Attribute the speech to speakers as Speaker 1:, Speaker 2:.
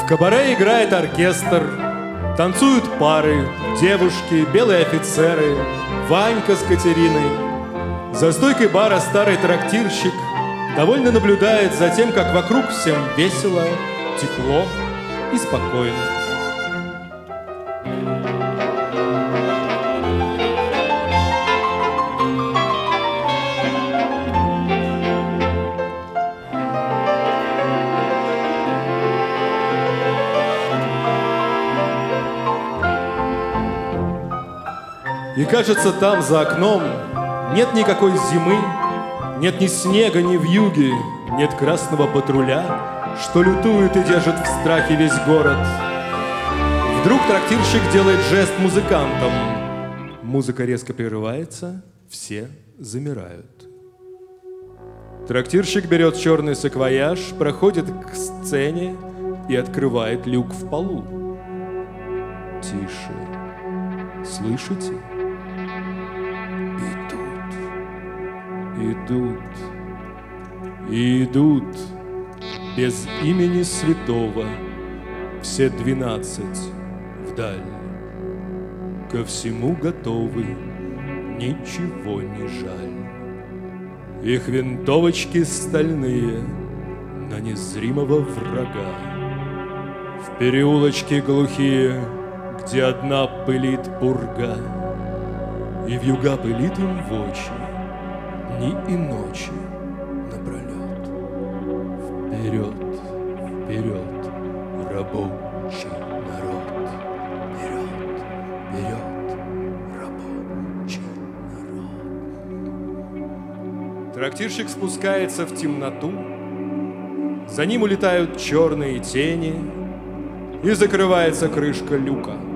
Speaker 1: кабаре играет оркестр, танцуют пары, девушки, белые офицеры, Ванька с Катериной. За стойкой бара старый трактирщик довольно наблюдает за тем, как вокруг всем весело, тепло и спокойно. И кажется, там за окном нет никакой зимы, нет ни снега, ни вьюги, нет красного патруля, что лютует и держит в страхе весь город. Вдруг трактирщик делает жест музыкантам. Музыка резко прерывается, все замирают. Трактирщик берет черный саквояж, проходит к сцене и открывает люк в полу. Тише. Слышите? Идут, без имени святого, все 12 вдаль. Ко всему готовы, ничего не жаль. Их винтовочки стальные на незримого врага. В переулочке глухие, где одна пылит пурга, и вьюга пылит им в очи дни и ночи напролет. Вперед, вперед, рабочий народ. Вперед, вперед, рабочий народ. Трактирщик спускается в темноту, за ним улетают черные тени, и закрывается крышка люка.